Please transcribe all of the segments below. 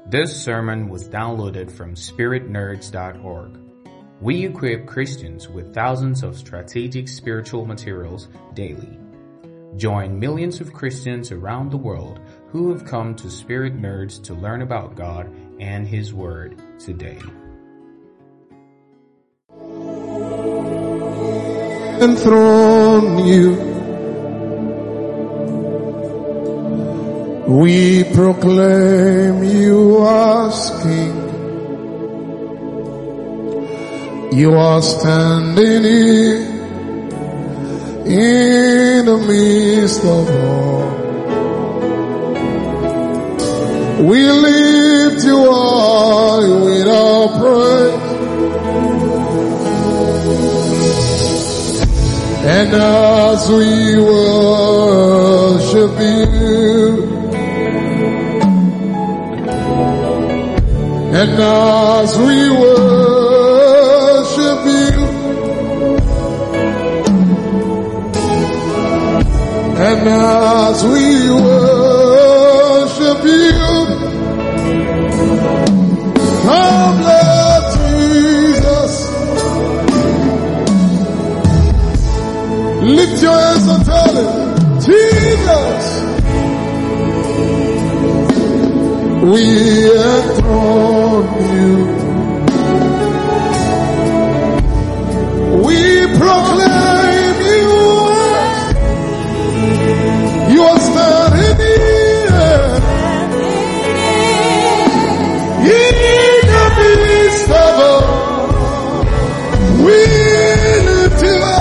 This sermon was downloaded from spiritnerds.org. We equip Christians with thousands of strategic spiritual materials daily. Join millions of Christians around the world who have come to Spirit Nerds to learn about God and His Word today. Enthrone you. We proclaim you as King. You are standing in the midst of all. We lift you high with our praise. And as we worship you, and as we worship you, and as we worship you, come Lord Jesus, lift your hands and tell him, Jesus, we enthrone you. We proclaim you. You are standing here in the midst of all. We lift you up.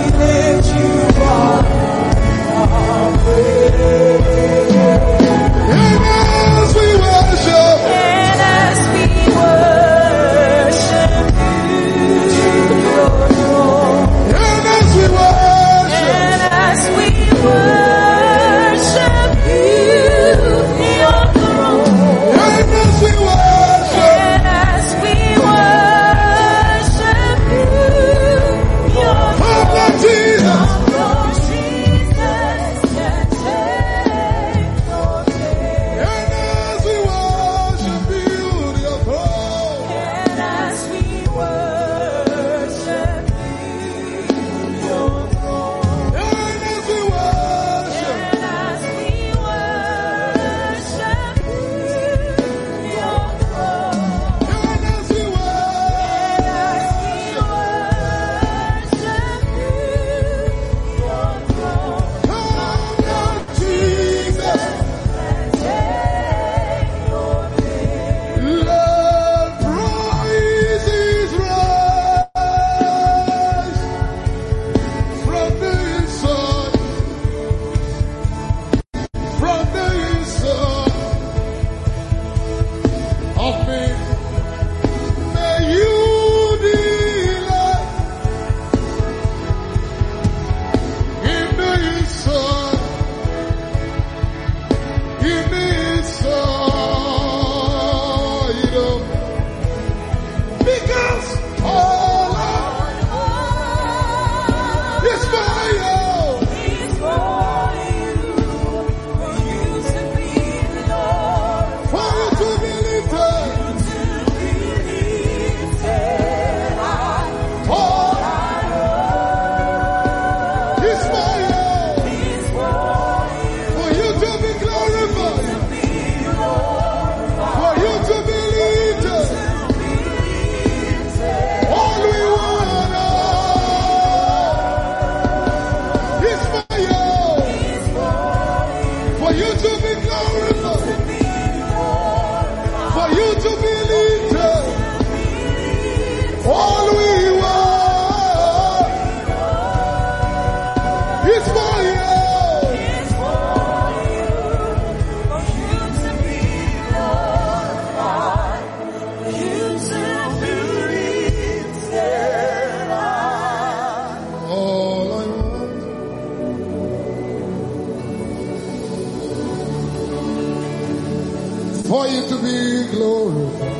For you to be glorified,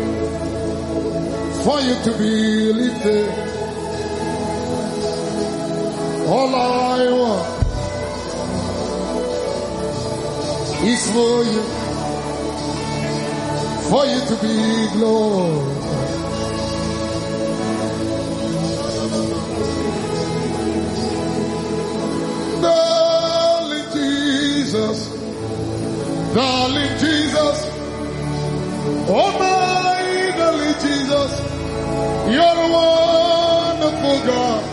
for you to be lifted. All I want is for you for you to be glorified. Darling Jesus, darling Jesus, oh my darling Jesus, you're a wonderful God.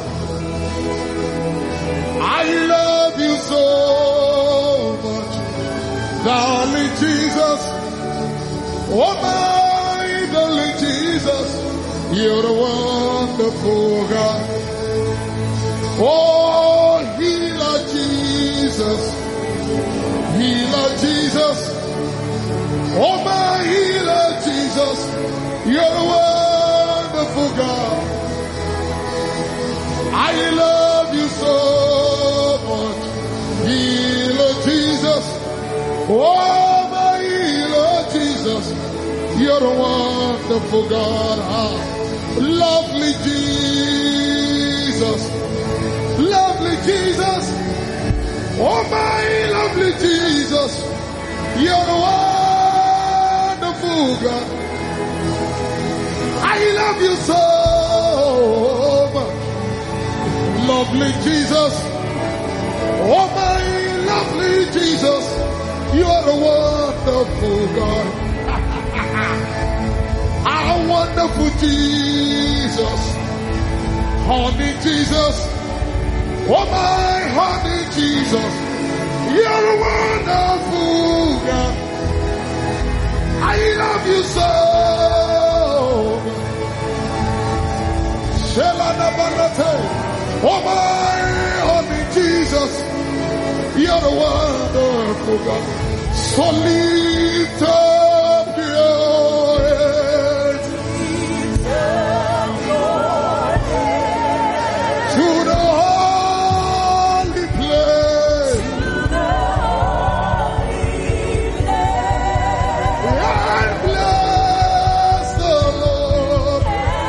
I love you so much, darling Jesus, oh my darling Jesus, you're a wonderful God. Oh, healer Jesus, healer Jesus, oh my healer Jesus, you're a wonderful God. I love you so much, healer Jesus, oh my healer Jesus, you're a wonderful God. Lovely Jesus, lovely Jesus, oh my lovely Jesus, you're a wonderful God. I love you so much, lovely Jesus, oh my lovely Jesus, you're a wonderful God. Our wonderful Jesus, honey Jesus, oh my honey Jesus, you're a wonderful God. I love you so. Oh my honey Jesus, you're a wonderful God. So lift up your head to the holy place, and bless the Lord.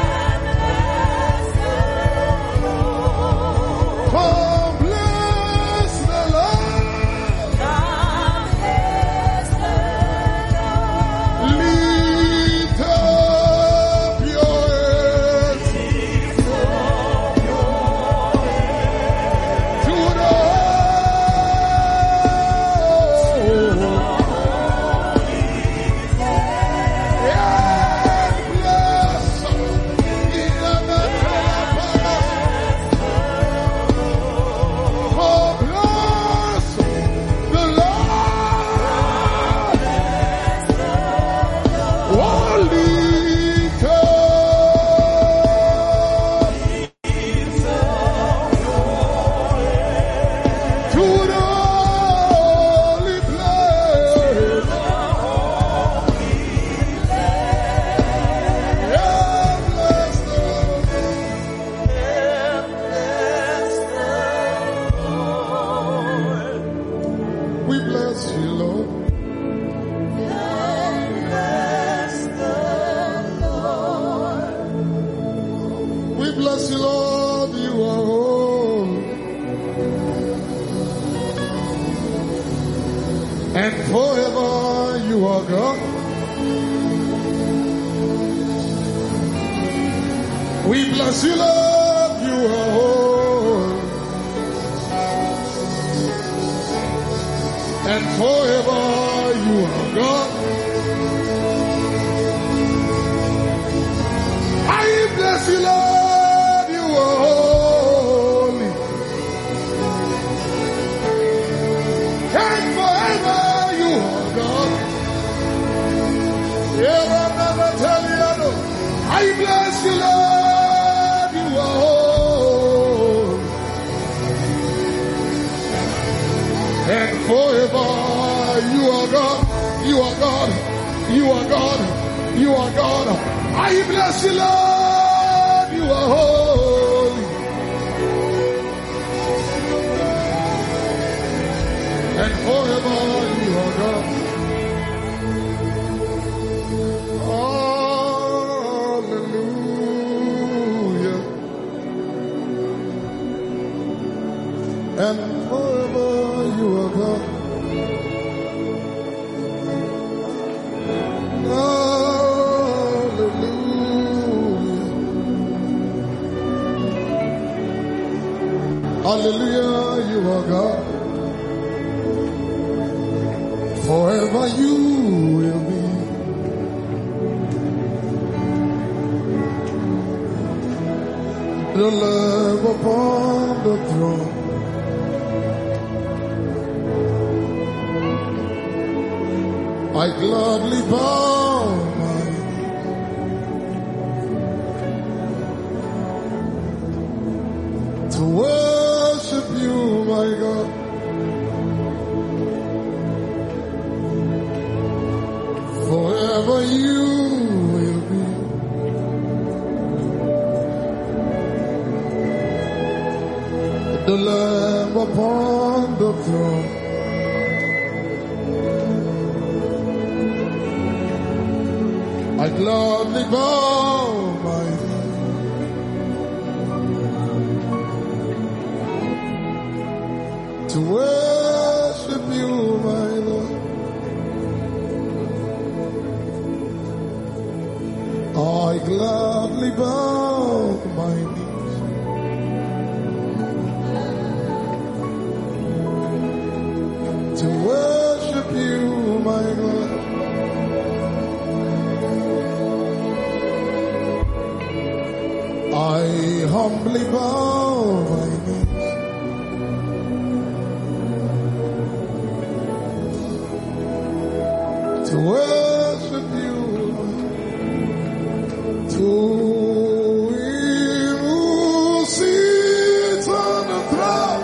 Come bless the Lord. Lift up your heads to the we bless you, Lord. We bless you, Lord. You are holy, and forever you are God. We bless you, Lord. You are holy, and forever you are God. I bless you, Lord, you are holy, and forever you are God. Yeah, I'm never telling you, no. I bless you, Lord, you are holy, and forever you are God, you are God, you are God, you are God. I bless you, Lord, you are holy, and forever you are God. Hallelujah, and forever you are God. Hallelujah, you are God. Forever you will be. The Lamb upon the throne. I gladly bow my knee to worship you, my God. Forever you will be. The Lamb upon the throne. I gladly bow my knee to worship you, my Lord. I gladly bow my knees to worship you, my Lord. I humbly bow my knees to worship you, to him who sits on the throne,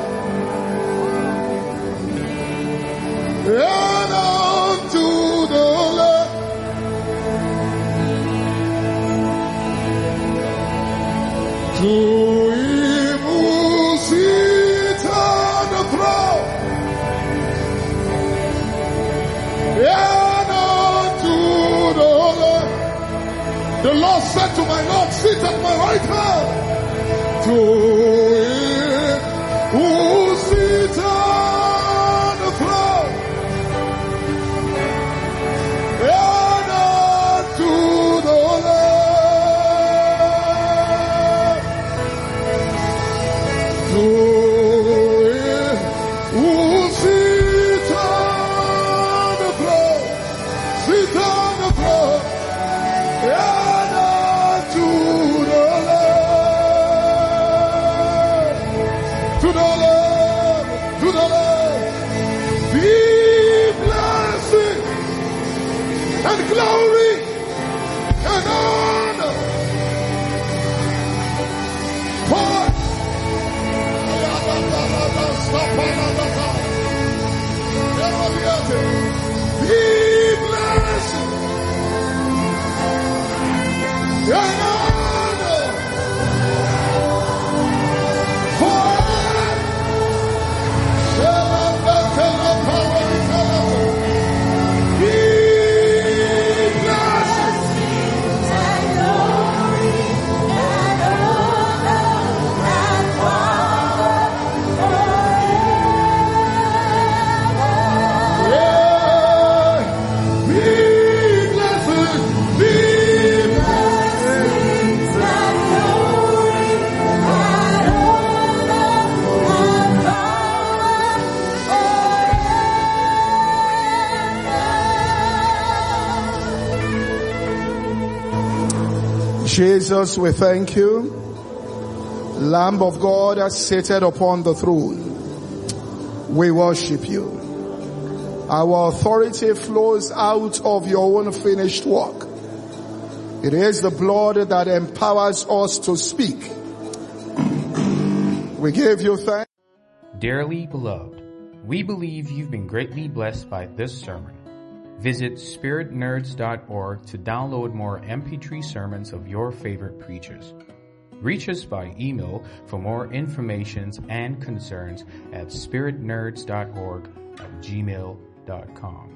and unto the Lamb. To him who sits on the throne, and unto the Lamb. The Lord said to my Lord, sit at my right hand. To him who sits on the throne, and unto the Lamb. To him who sits on the throne, sit on the throne, and unto the Lamb, to the Lamb, to the Lamb, be blessing and glory and honor. For be blessed and honor Jesus, we thank you. Lamb of God that sitteth upon the throne, we worship you. Our authority flows out of your own finished work. It is the blood that empowers us to speak. We give you thanks. Dearly beloved, we believe you've been greatly blessed by this sermon. Visit spiritnerds.org to download more MP3 sermons of your favorite preachers. Reach us by email for more information and concerns at spiritnerds.org@gmail.com.